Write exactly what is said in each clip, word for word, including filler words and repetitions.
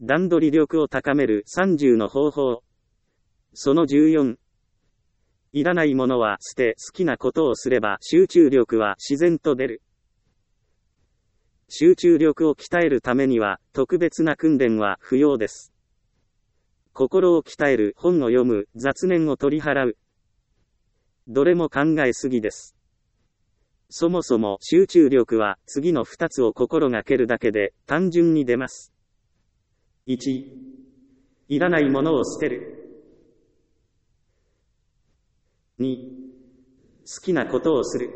段取り力を高めるさんじゅうの方法。そのじゅうよん。いらないものは捨て、好きなことをすれば集中力は自然と出る。集中力を鍛えるためには特別な訓練は不要です。心を鍛える、本を読む、雑念を取り払う。どれも考えすぎです。そもそも集中力は次のふたつを心がけるだけで単純に出ます。いち、いらないものを捨てる。に、好きなことをする。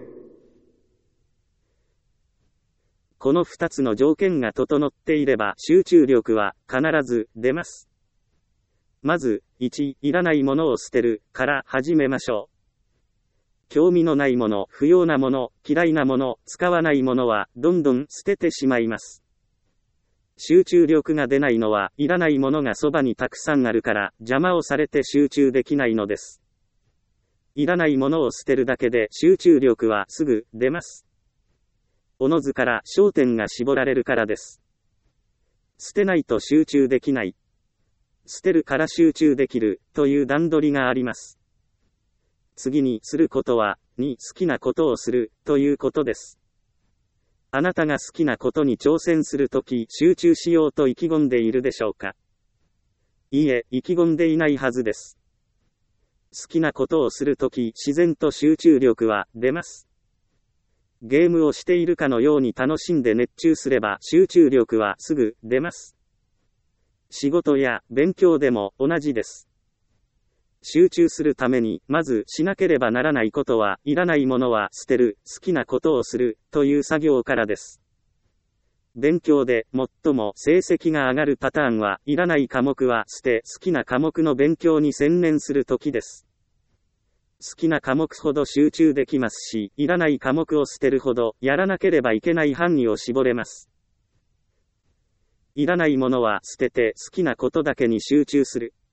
このふたつの条件が整っていれば集中力は必ず出ます。まず、いち、いらないものを捨てるから始めましょう。興味のないもの、不要なもの、嫌いなもの、使わないものはどんどん捨ててしまいます。集中力が出ないのは、いらないものがそばにたくさんあるから邪魔をされて集中できないのです。いらないものを捨てるだけで集中力はすぐ出ます。おのずから焦点が絞られるからです。捨てないと集中できない。捨てるから集中できるという段取りがあります。次にすることは、に好きなことをするということです。あなたが好きなことに挑戦するとき集中しようと意気込んでいるでしょうか？いいえ、意気込んでいないはずです。好きなことをするとき自然と集中力は出ます。ゲームをしているかのように楽しんで熱中すれば集中力はすぐ出ます。仕事や勉強でも同じです。集中するためにまずしなければならないことは、いらないものは捨てる、好きなことをするという作業からです。勉強で最も成績が上がるパターンは、いらない科目は捨て、好きな科目の勉強に専念するときです。好きな科目ほど集中できますし、いらない科目を捨てるほど、やらなければいけない範囲を絞れます。いらないものは捨てて好きなことだけに集中する。